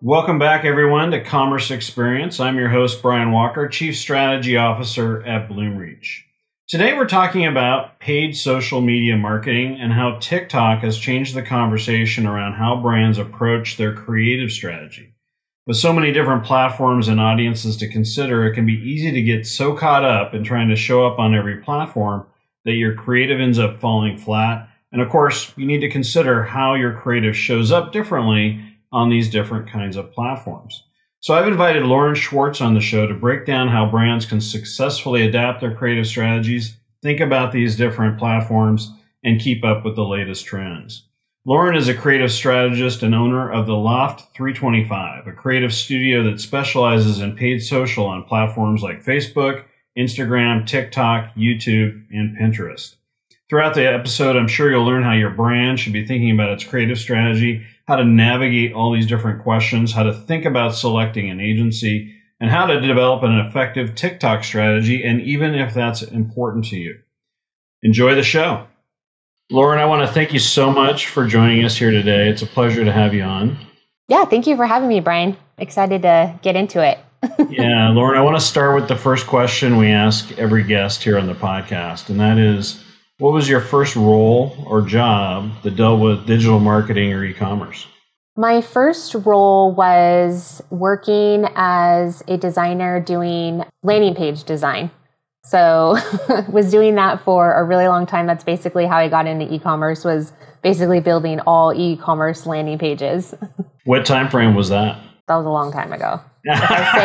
Welcome back, everyone, to Commerce Experience. I'm your host, Brian Walker, Chief Strategy Officer at Bloomreach. Today, we're talking about paid social media marketing and how TikTok has changed the conversation around how brands approach their creative strategy. With so many different platforms and audiences to consider, it can be easy to get so caught up in trying to show up on every platform that your creative ends up falling flat. And of course, you need to consider how your creative shows up differently on these different kinds of platforms. So I've invited Lauren Schwartz on the show to break down how brands can successfully adapt their creative strategies, think about these different platforms, and keep up with the latest trends. Lauren is a creative strategist and owner of the Loft 325, a creative studio that specializes in paid social on platforms like Facebook, Instagram, TikTok, YouTube, and Pinterest. Throughout the episode, I'm sure you'll learn how your brand should be thinking about its creative strategy, how to navigate all these different questions, how to think about selecting an agency, and how to develop an effective TikTok strategy, and even if that's important to you. Enjoy the show. Lauren, I want to thank you so much for joining us here today. It's a pleasure to have you on. Yeah, thank you for having me, Brian. Excited to get into it. Yeah, Lauren, I want to start with the first question we ask every guest here on the podcast, and that is, what was your first role or job that dealt with digital marketing or e-commerce? My first role was working as a designer doing landing page design. So was doing that for a really long time. That's basically how I got into e-commerce, was basically building all e-commerce landing pages. What time frame was that? That was a long time ago. If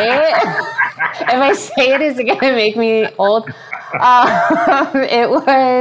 I say it, is it going to make me old? It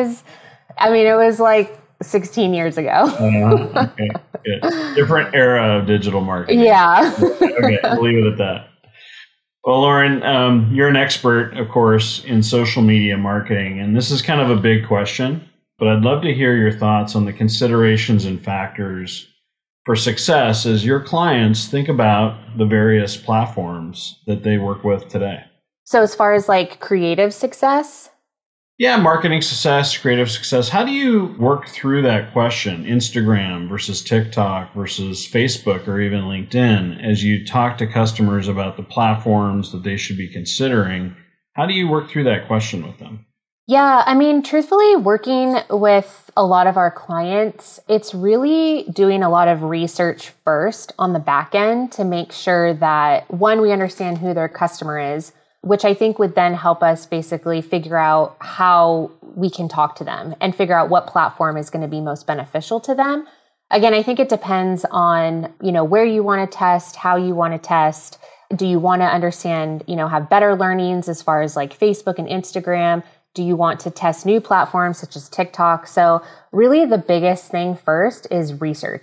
was like 16 years ago. Okay, good. Different era of digital marketing. Yeah. Okay, we'll leave it at that. Well, Lauren, you're an expert, of course, in social media marketing, and this is kind of a big question, but I'd love to hear your thoughts on the considerations and factors for success as your clients think about the various platforms that they work with today. So as far as like creative success? Yeah, marketing success, creative success. How do you work through that question, Instagram versus TikTok versus Facebook or even LinkedIn, as you talk to customers about the platforms that they should be considering? How do you work through that question with them? Yeah, truthfully, working with a lot of our clients, it's really doing a lot of research first on the back end to make sure that, one, we understand who their customer is, which I think would then help us basically figure out how we can talk to them and figure out what platform is going to be most beneficial to them. Again, I think it depends on, where you want to test, how you want to test. Do you want to understand, have better learnings as far as like Facebook and Instagram? Do you want to test new platforms such as TikTok? So really the biggest thing first is research.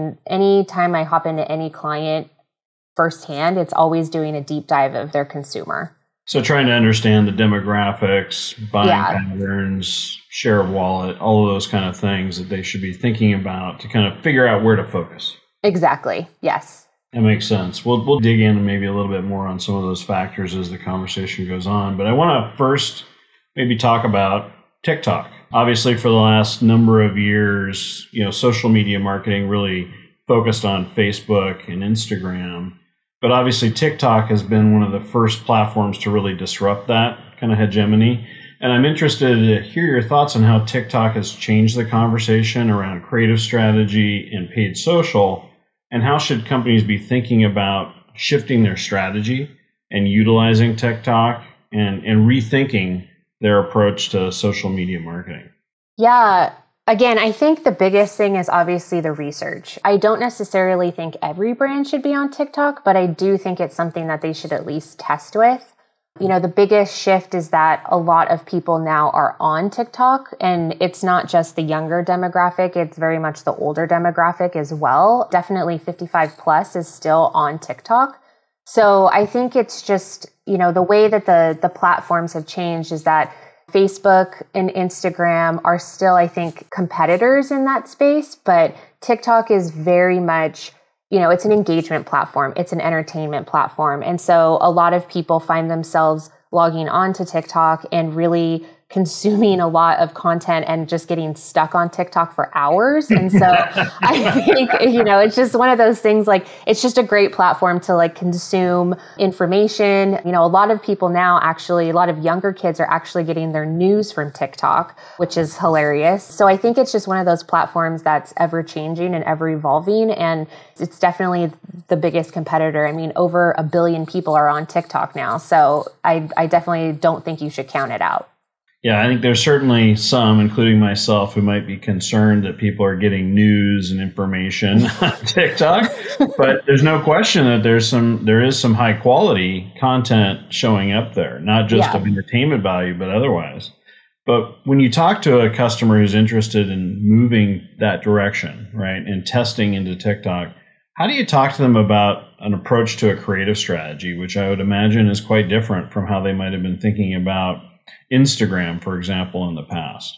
Anytime I hop into any client firsthand, it's always doing a deep dive of their consumer. So trying to understand the demographics, buying patterns, share of wallet, all of those kind of things that they should be thinking about to kind of figure out where to focus. Exactly. Yes. That makes sense. We'll dig in maybe a little bit more on some of those factors as the conversation goes on. But I want to first maybe talk about TikTok. Obviously, for the last number of years, social media marketing really focused on Facebook and Instagram. But obviously, TikTok has been one of the first platforms to really disrupt that kind of hegemony. And I'm interested to hear your thoughts on how TikTok has changed the conversation around creative strategy and paid social, and how should companies be thinking about shifting their strategy and utilizing TikTok and rethinking their approach to social media marketing? Yeah. Again, I think the biggest thing is obviously the research. I don't necessarily think every brand should be on TikTok, but I do think it's something that they should at least test with. The biggest shift is that a lot of people now are on TikTok, and it's not just the younger demographic, it's very much the older demographic as well. Definitely 55 plus is still on TikTok. So I think it's just, the way that the platforms have changed is that Facebook and Instagram are still, I think, competitors in that space, but TikTok is very much, it's an engagement platform. It's an entertainment platform. And so a lot of people find themselves logging on to TikTok and really consuming a lot of content and just getting stuck on TikTok for hours. And so I think, it's just one of those things, like, it's just a great platform to like consume information. A lot of people now actually, a lot of younger kids are actually getting their news from TikTok, which is hilarious. So I think it's just one of those platforms that's ever changing and ever evolving. And it's definitely the biggest competitor. I mean, over 1 billion people are on TikTok now. So I definitely don't think you should count it out. Yeah, I think there's certainly some, including myself, who might be concerned that people are getting news and information on TikTok. But there's no question that there is some high quality content showing up there, not just of entertainment value, but otherwise. But when you talk to a customer who's interested in moving that direction, right, and testing into TikTok, how do you talk to them about an approach to a creative strategy, which I would imagine is quite different from how they might have been thinking about Instagram, for example, in the past?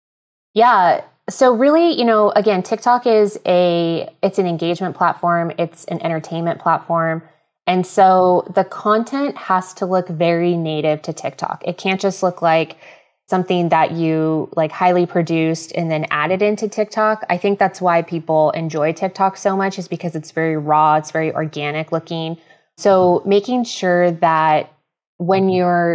Yeah. So really, again, TikTok it's an engagement platform. It's an entertainment platform. And so the content has to look very native to TikTok. It can't just look like something that you like highly produced and then added into TikTok. I think that's why people enjoy TikTok so much, is because it's very raw. It's very organic looking. So making sure that when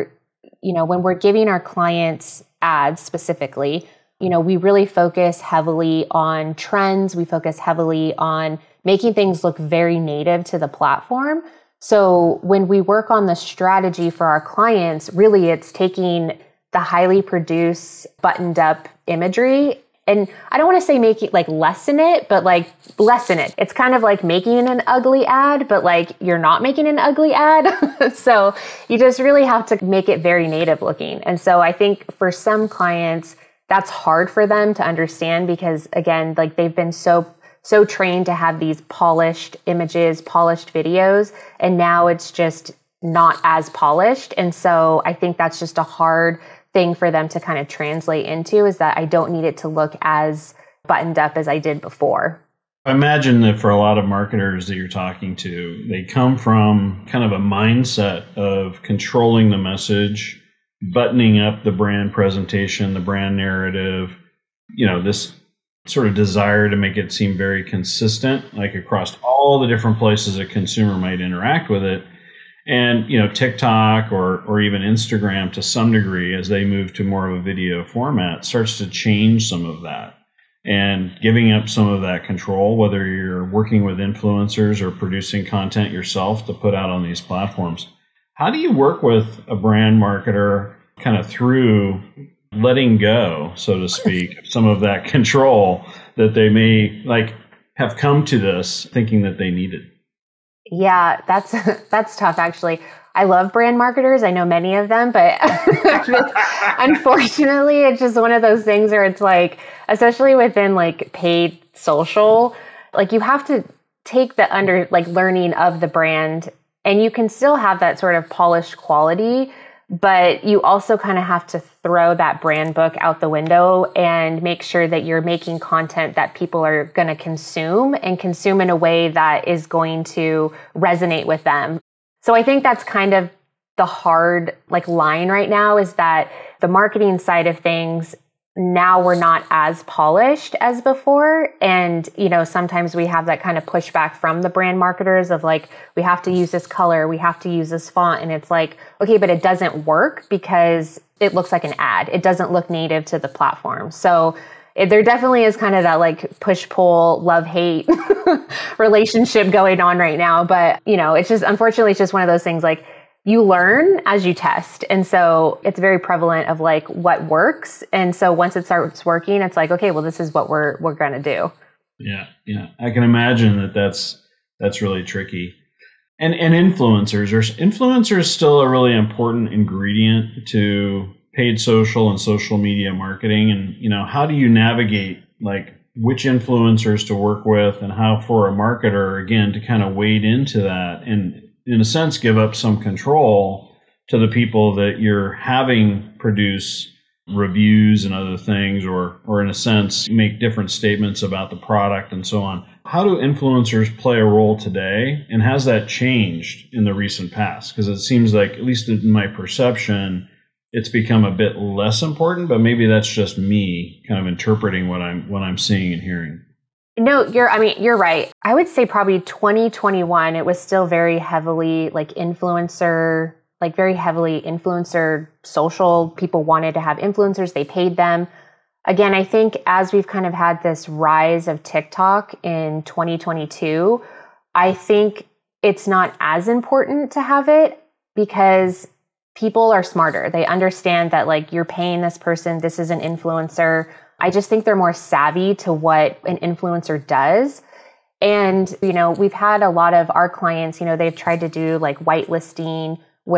we're giving our clients ads specifically, we really focus heavily on trends. We focus heavily on making things look very native to the platform. So when we work on the strategy for our clients, really it's taking the highly produced, buttoned up imagery. And I don't want to say make it like lessen it, but like lessen it. It's kind of like making an ugly ad, but like you're not making an ugly ad. So you just really have to make it very native looking. And so I think for some clients, that's hard for them to understand because again, like they've been so trained to have these polished images, polished videos, and now it's just not as polished. And so I think that's just a hard thing for them to kind of translate into, is that I don't need it to look as buttoned up as I did before. I imagine that for a lot of marketers that you're talking to, they come from kind of a mindset of controlling the message, buttoning up the brand presentation, the brand narrative, this sort of desire to make it seem very consistent, like across all the different places a consumer might interact with it. And, TikTok or even Instagram to some degree, as they move to more of a video format, starts to change some of that and giving up some of that control, whether you're working with influencers or producing content yourself to put out on these platforms. How do you work with a brand marketer kind of through letting go, so to speak, some of that control that they may have come to this thinking that they needed? Yeah, that's tough, actually. I love brand marketers. I know many of them, but unfortunately, it's just one of those things where it's like, especially within like paid social, like you have to take the learning of the brand, and you can still have that sort of polished quality, but you also kind of have to throw that brand book out the window and make sure that you're making content that people are going to consume in a way that is going to resonate with them. So I think that's kind of the hard line right now, is that the marketing side of things, now we're not as polished as before. And, sometimes we have that kind of pushback from the brand marketers of we have to use this color, we have to use this font. And it's like, okay, but it doesn't work because it looks like an ad. It doesn't look native to the platform. So there definitely is kind of that push-pull, love-hate relationship going on right now. But, it's just, unfortunately, it's just one of those things you learn as you test. And so it's very prevalent of what works. And so once it starts working, it's okay, well, this is what we're going to do. Yeah. I can imagine that's really tricky. And influencers still a really important ingredient to paid social and social media marketing. And, how do you navigate which influencers to work with, and how for a marketer, again, to kind of wade into that and in a sense, give up some control to the people that you're having produce reviews and other things, or in a sense, make different statements about the product and so on. How do influencers play a role today? And has that changed in the recent past? Because it seems like, at least in my perception, it's become a bit less important, but maybe that's just me kind of interpreting what I'm seeing and hearing. No, you're right. I would say probably 2021, it was still very heavily very heavily influencer social. People wanted to have influencers. They paid them. Again, I think as we've kind of had this rise of TikTok in 2022, I think it's not as important to have it because people are smarter. They understand that like you're paying this person, this is an influencer. I just think they're more savvy to what an influencer does. And, we've had a lot of our clients, they've tried to do like whitelisting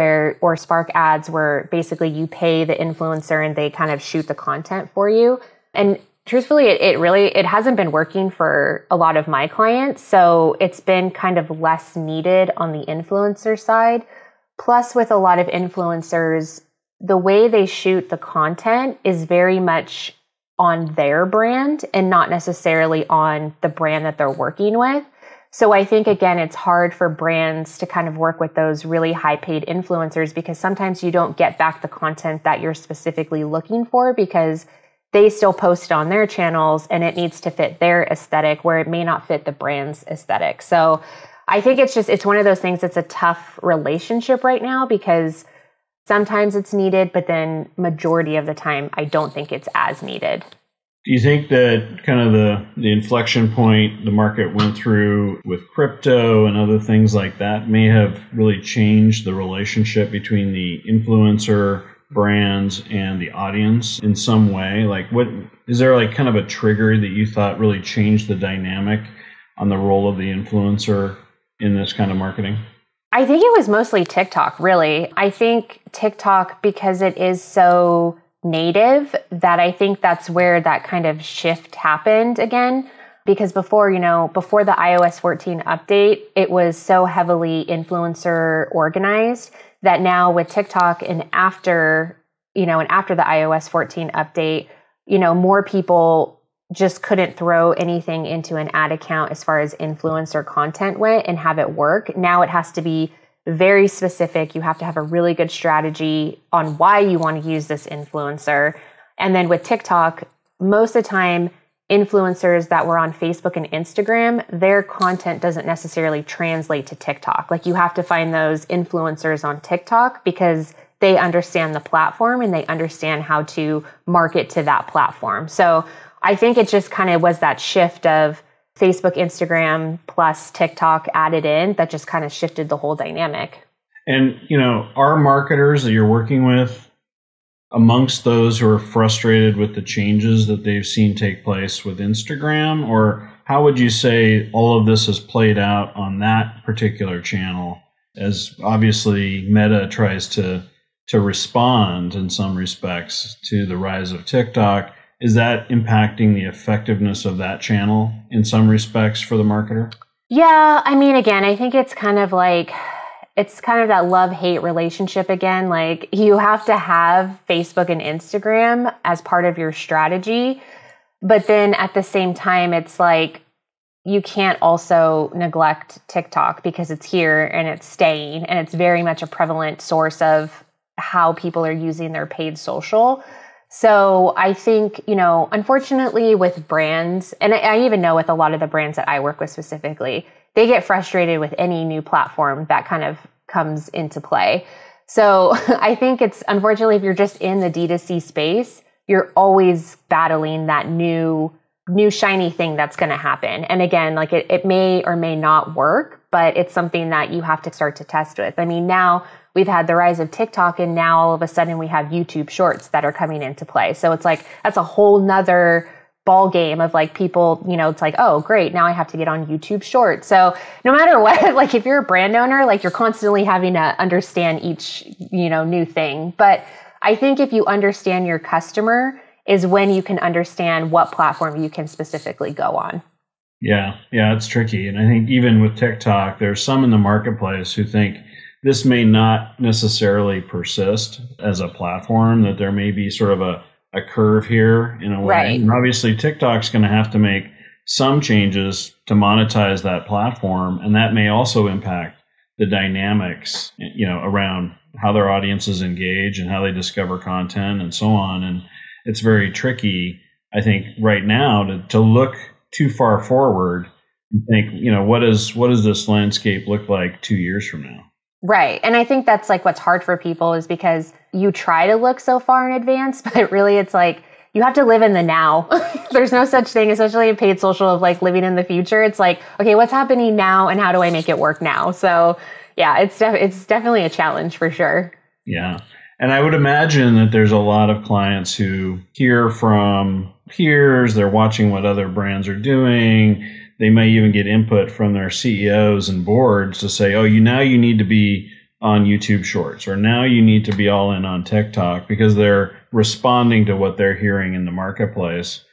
or Spark ads where basically you pay the influencer and they kind of shoot the content for you. And truthfully, it hasn't been working for a lot of my clients. So it's been kind of less needed on the influencer side. Plus, with a lot of influencers, the way they shoot the content is very much on their brand and not necessarily on the brand that they're working with. So I think, again, it's hard for brands to kind of work with those really high paid influencers because sometimes you don't get back the content that you're specifically looking for because they still post it on their channels and it needs to fit their aesthetic where it may not fit the brand's aesthetic. So I think it's one of those things that's a tough relationship right now because sometimes it's needed, but then majority of the time, I don't think it's as needed. Do you think that kind of the inflection point the market went through with crypto and other things like that may have really changed the relationship between the influencer brands and the audience in some way? Like, what is there like kind of a trigger that you thought really changed the dynamic on the role of the influencer in this kind of marketing? I think it was mostly TikTok, really. I think TikTok, because it is so native, that I think that's where that kind of shift happened again. Because before the iOS 14 update, it was so heavily influencer organized that now with TikTok and after the iOS 14 update, more people just couldn't throw anything into an ad account as far as influencer content went and have it work. Now it has to be very specific. You have to have a really good strategy on why you want to use this influencer. And then with TikTok, most of the time, influencers that were on Facebook and Instagram, their content doesn't necessarily translate to TikTok. Like you have to find those influencers on TikTok because they understand the platform and they understand how to market to that platform. So I think it just kind of was that shift of Facebook, Instagram plus TikTok added in that just kind of shifted the whole dynamic. And, are marketers that you're working with amongst those who are frustrated with the changes that they've seen take place with Instagram? Or how would you say all of this has played out on that particular channel as obviously Meta tries to respond in some respects to the rise of TikTok? Is that impacting the effectiveness of that channel in some respects for the marketer? Yeah, again, I think it's kind of that love-hate relationship again. Like you have to have Facebook and Instagram as part of your strategy. But then at the same time, it's like you can't also neglect TikTok because it's here and it's staying and it's very much a prevalent source of how people are using their paid social. So I think, unfortunately with brands, and I even know with a lot of the brands that I work with specifically, they get frustrated with any new platform that kind of comes into play. So I think it's unfortunately, if you're just in the D2C space, you're always battling that new shiny thing that's going to happen. And again, like it may or may not work, but it's something that you have to start to test with. Now we've had the rise of TikTok and now all of a sudden we have YouTube Shorts that are coming into play. So it's like, that's a whole nother ball game of like people, it's like, oh, great. Now I have to get on YouTube Shorts. So no matter what, like if you're a brand owner, like you're constantly having to understand each, new thing. But I think if you understand your customer is when you can understand what platform you can specifically go on. Yeah, it's tricky. And I think even with TikTok, there's some in the marketplace who think this may not necessarily persist as a platform, that there may be sort of a curve here in a way. Right. And obviously TikTok's going to have to make some changes to monetize that platform. And that may also impact the dynamics, around how their audiences engage and how they discover content and so on. And it's very tricky, I think, right now to look too far forward and think, what does this landscape look like 2 years from now? Right. And I think that's like what's hard for people is because you try to look so far in advance, but really it's like you have to live in the now. There's no such thing, especially in paid social, of like living in the future. It's like, okay, what's happening now and how do I make it work now? So yeah, it's definitely a challenge for sure. Yeah. And I would imagine that there's a lot of clients who hear from peers, they're watching what other brands are doing. They may even get input from their CEOs and boards to say, oh, now you need to be on YouTube Shorts, or now you need to be all in on TikTok, because they're responding to what they're hearing in the marketplace.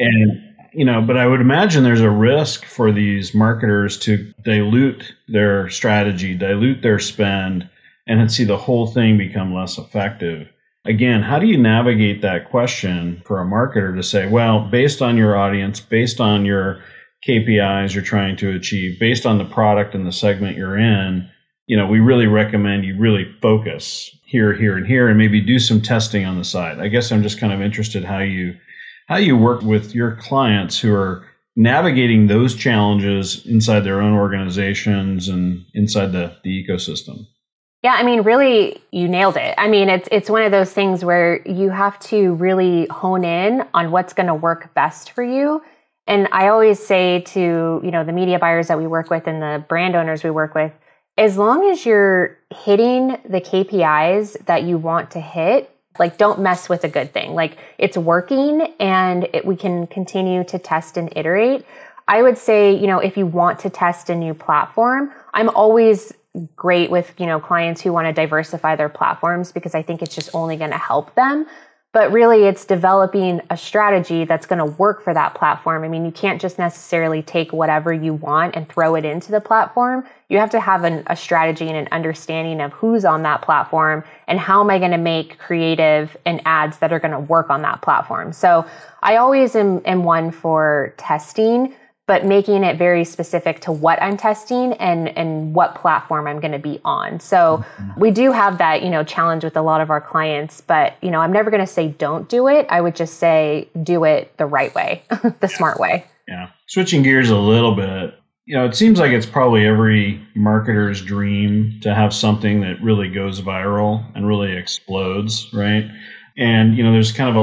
And, but I would imagine there's a risk for these marketers to dilute their strategy, dilute their spend, and see the whole thing become less effective. Again, how do you navigate that question for a marketer to say, well, based on your audience, based on your KPIs you're trying to achieve, based on the product and the segment you're in, we really recommend you really focus here, here, and here, and maybe do some testing on the side. I guess I'm just kind of interested how you work with your clients who are navigating those challenges inside their own organizations and inside the ecosystem. Yeah, I mean, really, you nailed it. I mean, it's one of those things where you have to really hone in on what's going to work best for you. And I always say to, the media buyers that we work with and the brand owners we work with, as long as you're hitting the KPIs that you want to hit, like, don't mess with a good thing. Like, it's working and we can continue to test and iterate. I would say, if you want to test a new platform, I'm always great with, clients who want to diversify their platforms, because I think it's just only going to help them. But really, it's developing a strategy that's going to work for that platform. I mean, you can't just necessarily take whatever you want and throw it into the platform. You have to have a strategy and an understanding of who's on that platform and how am I going to make creative and ads that are going to work on that platform. So I always am one for testing, but making it very specific to what I'm testing and what platform I'm going to be on. So we do have that, challenge with a lot of our clients, but, I'm never going to say don't do it. I would just say do it the right way, the smart way. Yeah. Switching gears a little bit, it seems like it's probably every marketer's dream to have something that really goes viral and really explodes, right? And, there's kind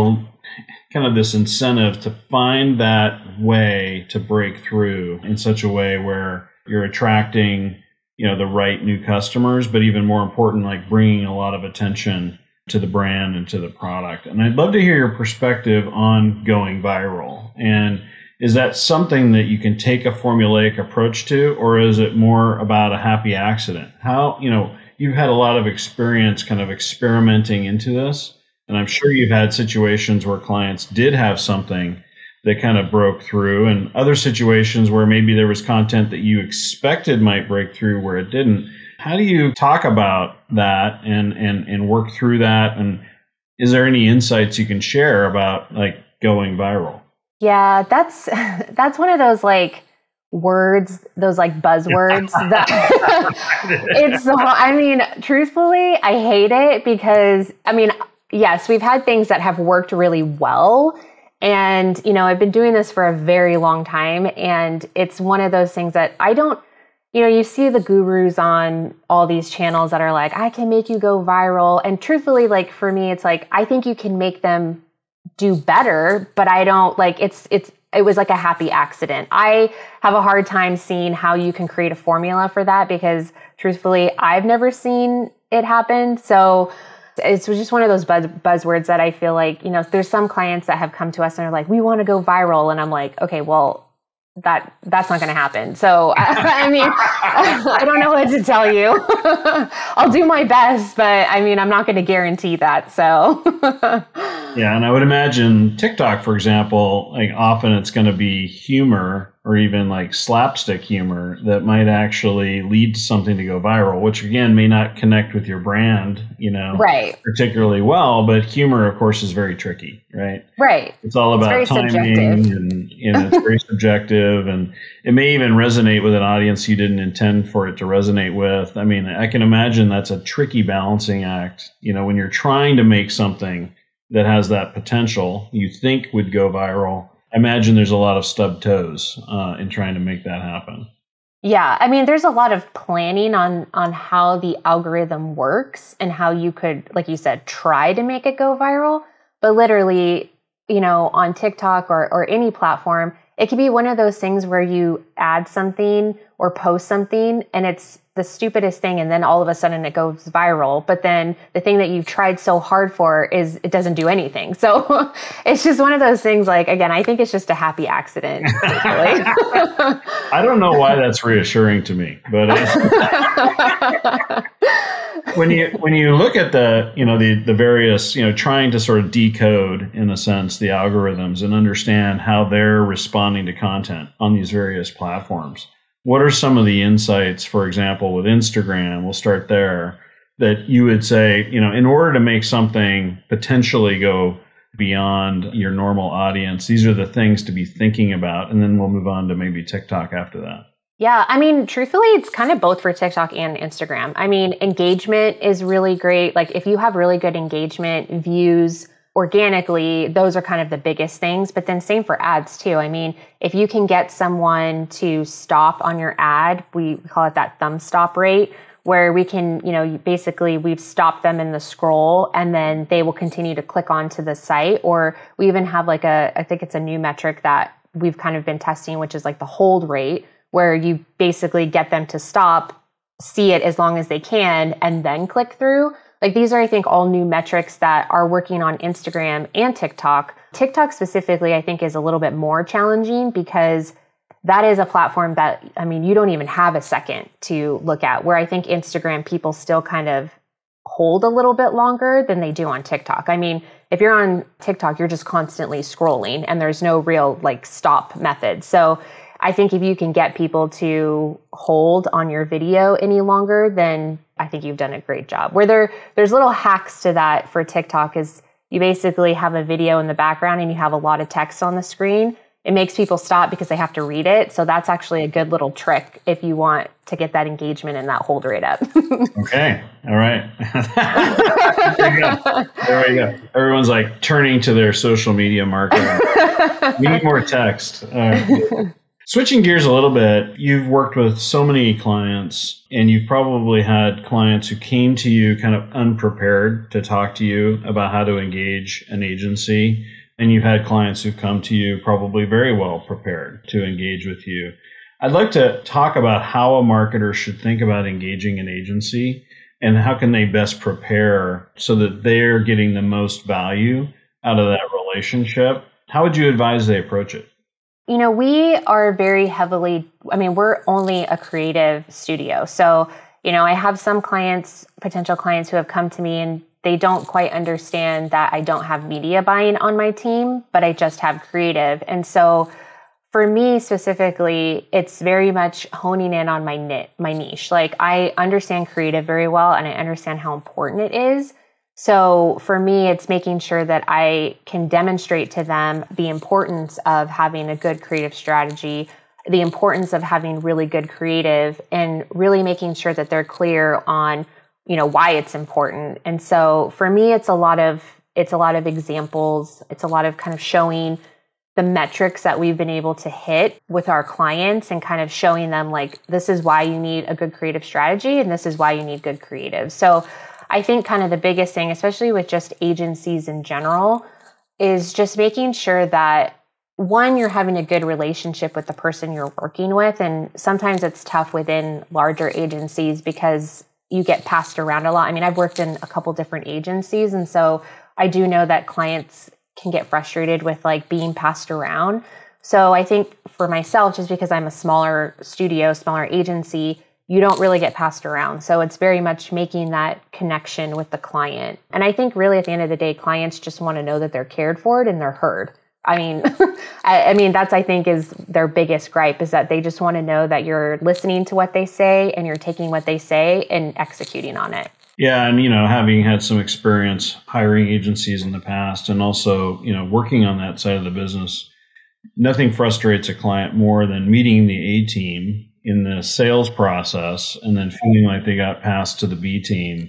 of this incentive to find that way to break through in such a way where you're attracting, the right new customers, but even more important, like bringing a lot of attention to the brand and to the product. And I'd love to hear your perspective on going viral. And is that something that you can take a formulaic approach to, or is it more about a happy accident? How, you've had a lot of experience kind of experimenting into this. And I'm sure you've had situations where clients did have something that kind of broke through, and other situations where maybe there was content that you expected might break through where it didn't. How do you talk about that and work through that? And is there any insights you can share about like going viral? Yeah, that's one of those like words, those like buzzwords that truthfully, I hate it because yes, we've had things that have worked really well. And, I've been doing this for a very long time. And it's one of those things that I don't, you see the gurus on all these channels that are like, I can make you go viral. And truthfully, like for me, it's like, I think you can make them do better, but I don't like it was like a happy accident. I have a hard time seeing how you can create a formula for that because truthfully, I've never seen it happen. So it's just one of those buzzwords that I feel like, there's some clients that have come to us and are like, we want to go viral. And I'm like, okay, well, that's not going to happen. So, I don't know what to tell you. I'll do my best, but I'm not going to guarantee that. So, yeah. And I would imagine TikTok, for example, like often it's going to be humor or even like slapstick humor that might actually lead to something to go viral, which again may not connect with your brand, Right. particularly well. But humor, of course, is very tricky, right? Right. It's all about very timing, subjective. and it's very subjective, and it may even resonate with an audience you didn't intend for it to resonate with. I mean, I can imagine that's a tricky balancing act. When you're trying to make something that has that potential you think would go viral, I imagine there's a lot of stubbed toes in trying to make that happen. Yeah, I mean, there's a lot of planning on how the algorithm works and how you could, like you said, try to make it go viral. But literally, on TikTok or any platform, it could be one of those things where you add something or post something and it's the stupidest thing, and then all of a sudden it goes viral. But then the thing that you've tried so hard for is it doesn't do anything. So it's just one of those things. Like, again, I think it's just a happy accident. I don't know why that's reassuring to me, but when you look at the various, trying to sort of decode, in a sense, the algorithms and understand how they're responding to content on these various platforms, what are some of the insights, for example, with Instagram? We'll start there, that you would say, in order to make something potentially go beyond your normal audience, these are the things to be thinking about. And then we'll move on to maybe TikTok after that. Yeah, I mean, truthfully, it's kind of both for TikTok and Instagram. I mean, engagement is really great. Like, if you have really good engagement, views organically, those are kind of the biggest things. But then same for ads too. I mean, if you can get someone to stop on your ad, we call it that thumb stop rate, where we can, basically we've stopped them in the scroll and then they will continue to click onto the site. Or we even have I think it's a new metric that we've kind of been testing, which is like the hold rate, where you basically get them to stop, see it as long as they can, and then click through. Like, these are, I think, all new metrics that are working on Instagram and TikTok. TikTok specifically, I think, is a little bit more challenging because that is a platform that, I mean, you don't even have a second to look at, where I think Instagram people still kind of hold a little bit longer than they do on TikTok. I mean, if you're on TikTok, you're just constantly scrolling and there's no real stop method. So I think if you can get people to hold on your video any longer, then I think you've done a great job. Where there's little hacks to that for TikTok is you basically have a video in the background and you have a lot of text on the screen. It makes people stop because they have to read it. So that's actually a good little trick if you want to get that engagement and that hold rate up. Okay. All right. There we go. Everyone's turning to their social media marketing. We need more text. Switching gears a little bit, you've worked with so many clients, and you've probably had clients who came to you kind of unprepared to talk to you about how to engage an agency. And you've had clients who've come to you probably very well prepared to engage with you. I'd like to talk about how a marketer should think about engaging an agency and how can they best prepare so that they're getting the most value out of that relationship. How would you advise they approach it? We are very heavily, we're only a creative studio. So, I have some potential clients who have come to me and they don't quite understand that I don't have media buying on my team, but I just have creative. And so for me specifically, it's very much honing in on my niche. Like, I understand creative very well and I understand how important it is. So for me, it's making sure that I can demonstrate to them the importance of having a good creative strategy, the importance of having really good creative, and really making sure that they're clear on, why it's important. And so for me, it's a lot of examples. It's a lot of kind of showing the metrics that we've been able to hit with our clients and kind of showing them this is why you need a good creative strategy and this is why you need good creative. So I think kind of the biggest thing, especially with just agencies in general, is just making sure that, one, you're having a good relationship with the person you're working with. And sometimes it's tough within larger agencies because you get passed around a lot. I've worked in a couple different agencies. And so I do know that clients can get frustrated with being passed around. So I think for myself, just because I'm a smaller studio, smaller agency, you don't really get passed around. So it's very much making that connection with the client. And I think really at the end of the day, clients just want to know that they're cared for and they're heard. I mean, I mean, that's, I think, is their biggest gripe, is that they just want to know that you're listening to what they say and you're taking what they say and executing on it. Yeah. And, having had some experience hiring agencies in the past and also, working on that side of the business, nothing frustrates a client more than meeting the A team in the sales process and then feeling like they got passed to the B team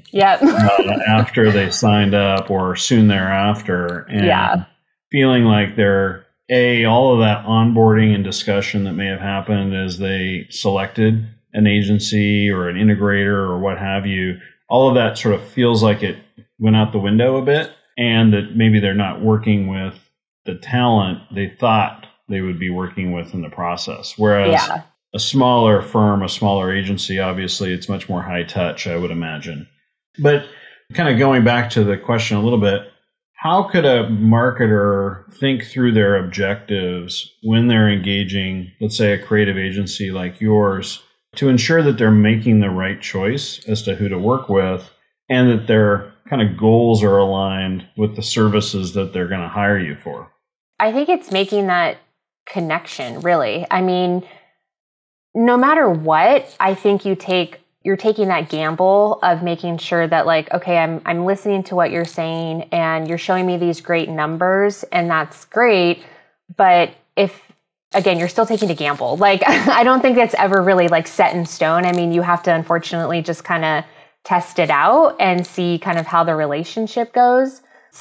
after they signed up or soon thereafter. And feeling like they're, all of that onboarding and discussion that may have happened as they selected an agency or an integrator or what have you, all of that sort of feels like it went out the window a bit, and that maybe they're not working with the talent they thought they would be working with in the process. Whereas a smaller firm, a smaller agency, obviously it's much more high touch, I would imagine. But kind of going back to the question a little bit, how could a marketer think through their objectives when they're engaging, let's say, a creative agency like yours, to ensure that they're making the right choice as to who to work with and that their kind of goals are aligned with the services that they're going to hire you for? I think it's making that connection, really. I mean, no matter what, I think you're taking that gamble of making sure that, like, okay, I'm listening to what you're saying and you're showing me these great numbers, and that's great. But if, again, you're still taking a gamble. Like, I don't think that's ever really like set in stone. I mean, you have to unfortunately just kind of test it out and see kind of how the relationship goes.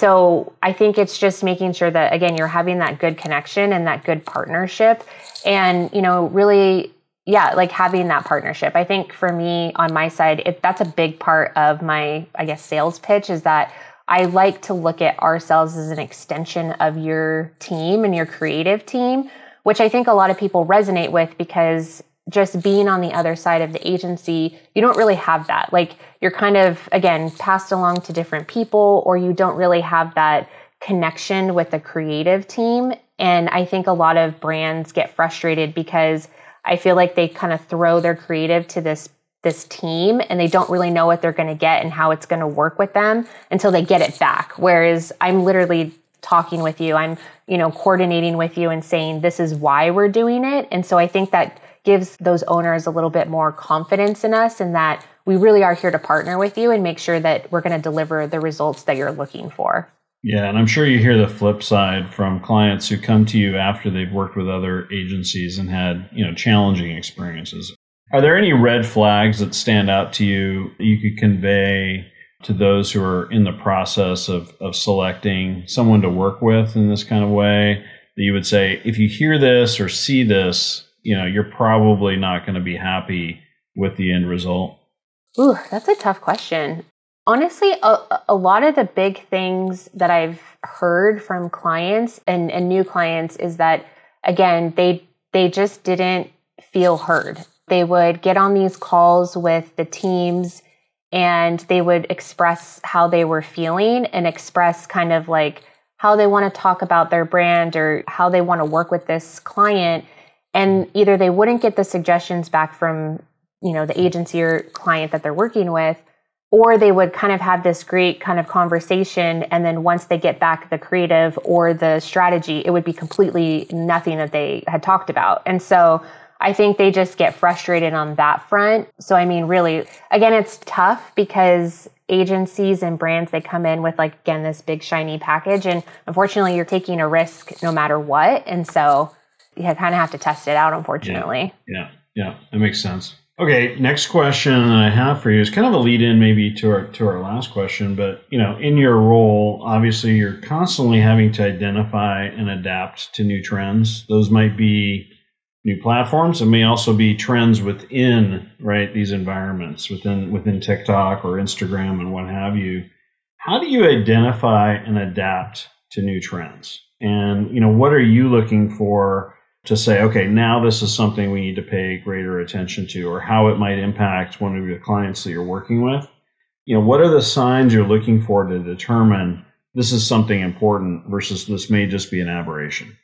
So I think it's just making sure that, again, you're having that good connection and that good partnership and, really, like having that partnership. I think for me on my side, that's a big part of my, I guess, sales pitch, is that I like to look at ourselves as an extension of your team and your creative team, which I think a lot of people resonate with, because just being on the other side of the agency, you don't really have that. Like, you're kind of, again, passed along to different people, or you don't really have that connection with the creative team. And I think a lot of brands get frustrated because I feel like they kind of throw their creative to this team and they don't really know what they're going to get and how it's going to work with them until they get it back. Whereas I'm literally talking with you, I'm, coordinating with you and saying, this is why we're doing it. And so I think that gives those owners a little bit more confidence in us, and that we really are here to partner with you and make sure that we're going to deliver the results that you're looking for. Yeah, and I'm sure you hear the flip side from clients who come to you after they've worked with other agencies and had, challenging experiences. Are there any red flags that stand out to you that you could convey to those who are in the process of selecting someone to work with in this kind of way, that you would say, if you hear this or see this, you're probably not going to be happy with the end result? Ooh, that's a tough question. Honestly, a lot of the big things that I've heard from clients and new clients is that, again, they just didn't feel heard. They would get on these calls with the teams and they would express how they were feeling and express kind of like how they want to talk about their brand or how they want to work with this client. And either they wouldn't get the suggestions back from, the agency or client that they're working with, or they would kind of have this great kind of conversation. And then once they get back the creative or the strategy, it would be completely nothing that they had talked about. And so I think they just get frustrated on that front. So, I mean, really, again, it's tough because agencies and brands, they come in with, like, again, this big shiny package. And unfortunately, you're taking a risk no matter what. And so you kind of have to test it out, unfortunately. Yeah, that makes sense. Okay, next question I have for you is kind of a lead in maybe to our last question, but in your role, obviously you're constantly having to identify and adapt to new trends. Those might be new platforms. It may also be trends within, right, these environments within TikTok or Instagram and what have you. How do you identify and adapt to new trends? And what are you looking for to say, okay, now this is something we need to pay greater attention to, or how it might impact one of your clients that you're working with? What are the signs you're looking for to determine this is something important versus this may just be an aberration?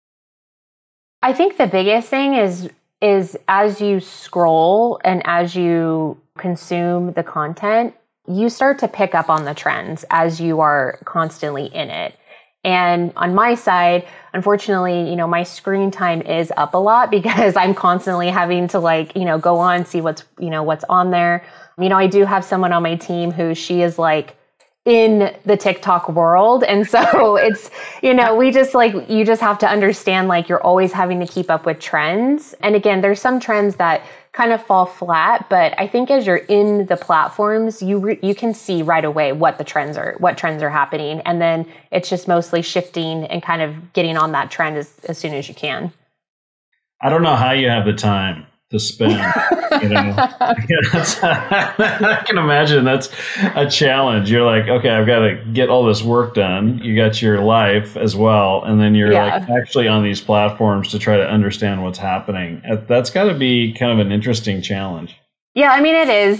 I think the biggest thing is as you scroll and as you consume the content, you start to pick up on the trends as you are constantly in it. And on my side, unfortunately, my screen time is up a lot because I'm constantly having to go on, see what's on there. I do have someone on my team who she is in the TikTok world. And so it's, we just you just have to understand, you're always having to keep up with trends. And again, there's some trends that kind of fall flat, but I think as you're in the platforms, you can see right away what trends are happening. And then it's just mostly shifting and kind of getting on that trend as soon as you can. I don't know how you have the time to spend. I can imagine that's a challenge. You're like, okay, I've got to get all this work done. You got your life as well, and then you're actually on these platforms to try to understand what's happening. That's got to be kind of an interesting challenge. Yeah, I mean, it is.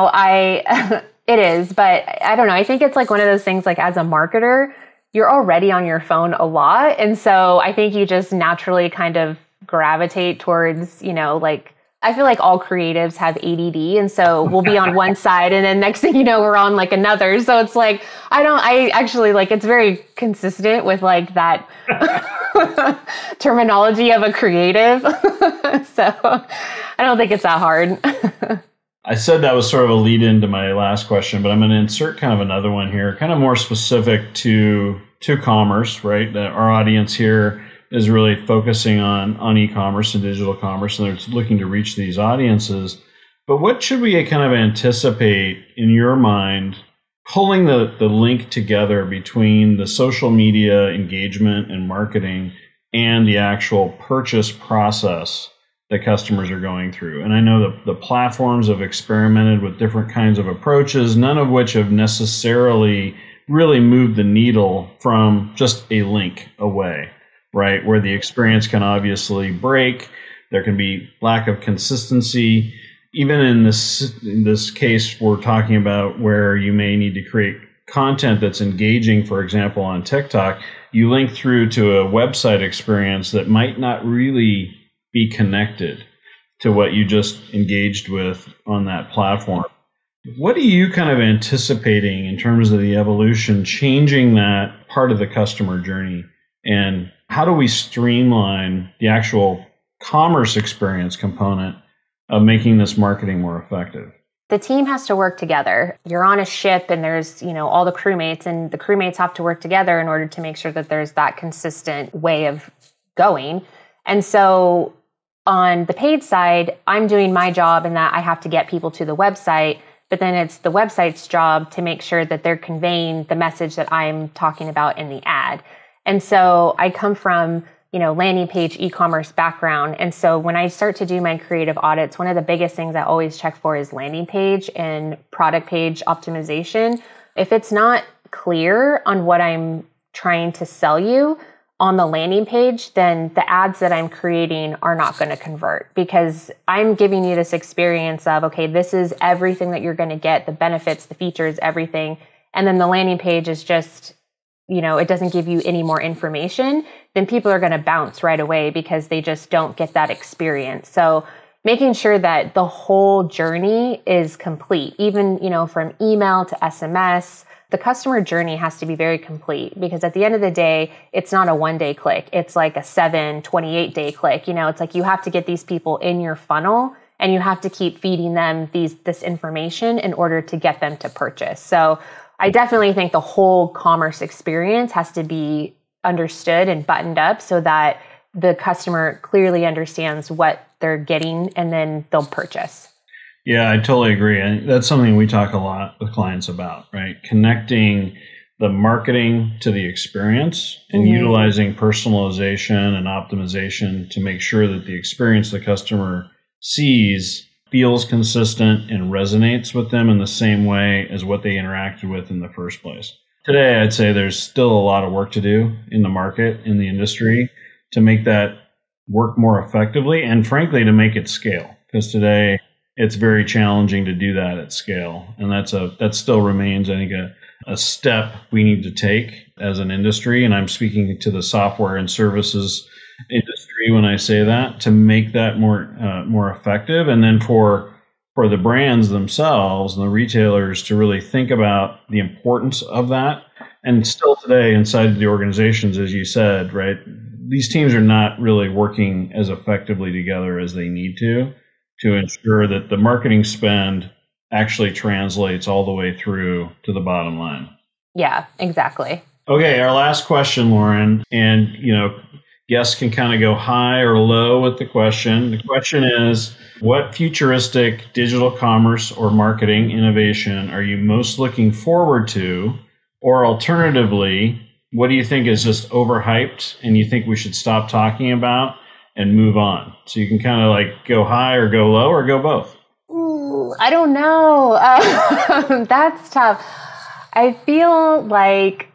It is, but I don't know. I think it's one of those things. As a marketer, you're already on your phone a lot, and so I think you just naturally kind of gravitate towards, I feel like all creatives have ADD. And so we'll be on one side and then next thing you know, we're on another. So it's I actually it's very consistent with that terminology of a creative. So I don't think it's that hard. I said that was sort of a lead into my last question, but I'm going to insert kind of another one here, kind of more specific to commerce, right? Our audience here is really focusing on e-commerce and digital commerce, and they're looking to reach these audiences. But what should we kind of anticipate in your mind, pulling the link together between the social media engagement and marketing and the actual purchase process that customers are going through? And I know the platforms have experimented with different kinds of approaches, none of which have necessarily really moved the needle from just a link away, right? Where the experience can obviously break. There can be lack of consistency. Even in this case, we're talking about where you may need to create content that's engaging, for example, on TikTok. You link through to a website experience that might not really be connected to what you just engaged with on that platform. What are you kind of anticipating in terms of the evolution, changing that part of the customer journey? And how do we streamline the actual commerce experience component of making this marketing more effective? The team has to work together. You're on a ship and there's, all the crewmates, and the crewmates have to work together in order to make sure that there's that consistent way of going. And so on the paid side, I'm doing my job in that I have to get people to the website, but then it's the website's job to make sure that they're conveying the message that I'm talking about in the ad. And so I come from, landing page e-commerce background. And so when I start to do my creative audits, one of the biggest things I always check for is landing page and product page optimization. If it's not clear on what I'm trying to sell you on the landing page, then the ads that I'm creating are not going to convert, because I'm giving you this experience of, okay, this is everything that you're going to get, the benefits, the features, everything. And then the landing page is just, it doesn't give you any more information, then people are going to bounce right away because they just don't get that experience. So making sure that the whole journey is complete, even, from email to SMS, the customer journey has to be very complete, because at the end of the day, it's not a 1-day click. It's like a 28-day click. It's you have to get these people in your funnel and you have to keep feeding them this information in order to get them to purchase. So I definitely think the whole commerce experience has to be understood and buttoned up so that the customer clearly understands what they're getting and then they'll purchase. Yeah, I totally agree. And that's something we talk a lot with clients about, right? Connecting the marketing to the experience and utilizing personalization and optimization to make sure that the experience the customer sees feels consistent and resonates with them in the same way as what they interacted with in the first place. Today, I'd say there's still a lot of work to do in the market, in the industry, to make that work more effectively and, frankly, to make it scale. Because today, it's very challenging to do that at scale. And that still remains, I think, a step we need to take as an industry. And I'm speaking to the software and services industry when I say that, to make that more effective. And then for the brands themselves and the retailers to really think about the importance of that And still today inside the organizations, as you said, right, these teams are not really working as effectively together as they need to ensure that the marketing spend actually translates all the way through to the bottom line. Yeah, exactly. Okay, our last question, Lauren, and guests can kind of go high or low with the question. The question is, what futuristic digital commerce or marketing innovation are you most looking forward to? Or alternatively, what do you think is just overhyped and you think we should stop talking about and move on? So you can kind of like go high or go low or go both. Ooh, I don't know. That's tough. I feel like,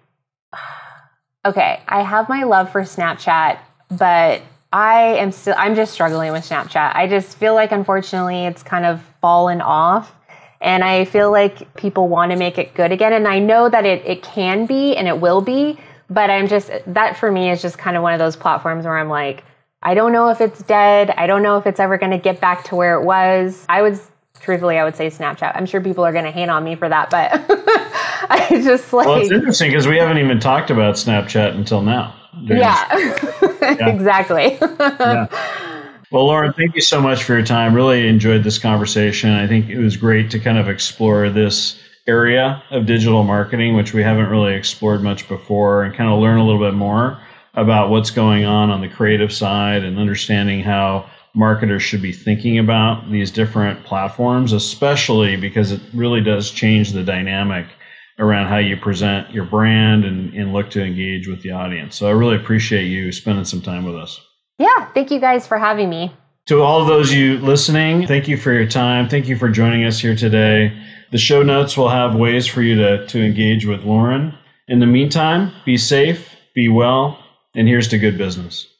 okay, I have my love for Snapchat, but I'm just struggling with Snapchat. I just feel like, unfortunately, it's kind of fallen off. And I feel like people want to make it good again. And I know that it can be and it will be, but that for me is just kind of one of those platforms where I'm like, I don't know if it's dead. I don't know if it's ever going to get back to where it was. Truthfully, I would say Snapchat. I'm sure people are going to hate on me for that, but I just like... Well, it's interesting because we haven't even talked about Snapchat until now. Yeah. Exactly. Yeah. Well, Lauren, thank you so much for your time. Really enjoyed this conversation. I think it was great to kind of explore this area of digital marketing, which we haven't really explored much before, and kind of learn a little bit more about what's going on the creative side and understanding how marketers should be thinking about these different platforms, especially because it really does change the dynamic around how you present your brand and look to engage with the audience. So I really appreciate you spending some time with us. Yeah, thank you guys for having me. To all of those you listening, thank you for your time. Thank you for joining us here today. The show notes will have ways for you to engage with Lauren. In the meantime, be safe, be well, and here's to good business.